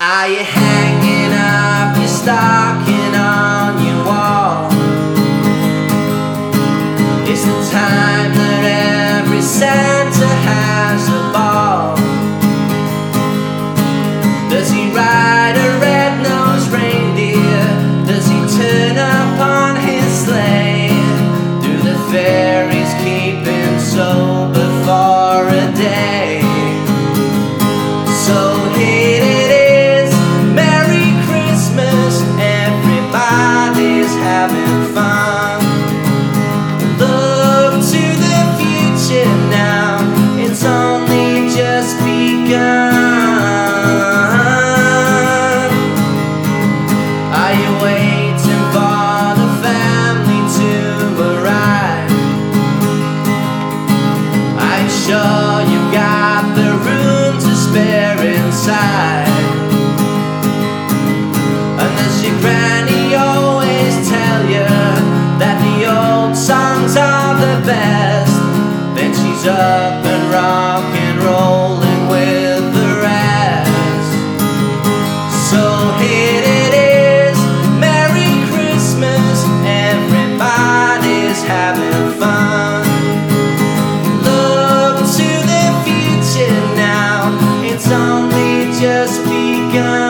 Are you hanging up your stocking on your wall? It's the time that every Santa has a ball. Does he ride a red-nosed reindeer? Does he turn up on his sleigh? Do the fairies keep him sober for a day? So here it is, Merry Christmas, everybody's having fun. Look to the future now, it's only just begun. Are you waiting for the family to arrive? I'm sure you've got the room to spare inside. And does your granny always tell you that the old songs are the best? Then she's up and rock and rolling with the rest. So here it is, Merry Christmas, everybody's having fun. Look to the future now, it's only just begun.